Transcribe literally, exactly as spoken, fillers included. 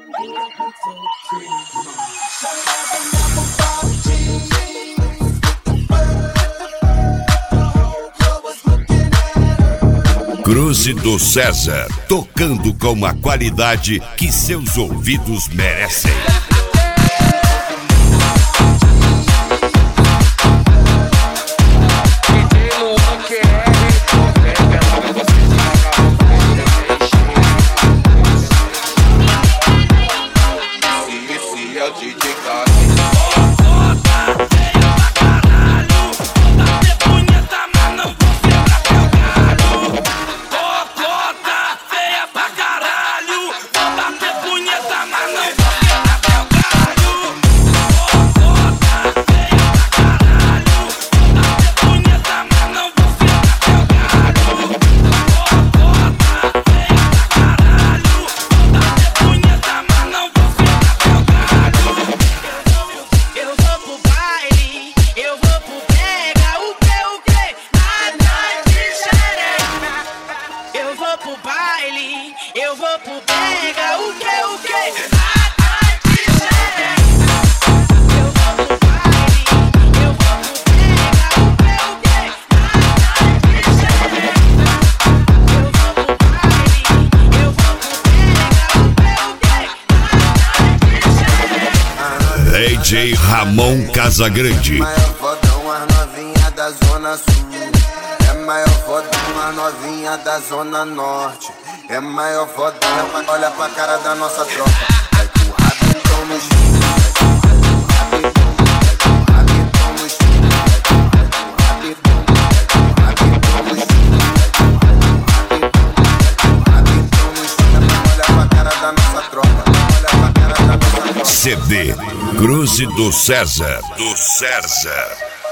Cruz do César, tocando com a qualidade que seus ouvidos merecem. Eu vou pro pega, o que, o que? Eu vou pro baile, eu vou pro pega, o que, o que? Eu vou pro baile, eu vou pro pega, o que, o que? D J Ramon Casagrande. Maior fodão, as novinhas da Zona Sul. É maior fodão, as novinhas da Zona Norte. É maior fodão, olha pra cara da nossa tropa. Vai com o rabetão no chão, vai com o rabetão no chão, vai com o rabetão, vai com o rabetão no chão, vai com o rabetão no chão. Olha pra cara da nossa tropa, olha pra cara da nossa tropa. C D Cruz do César, do César.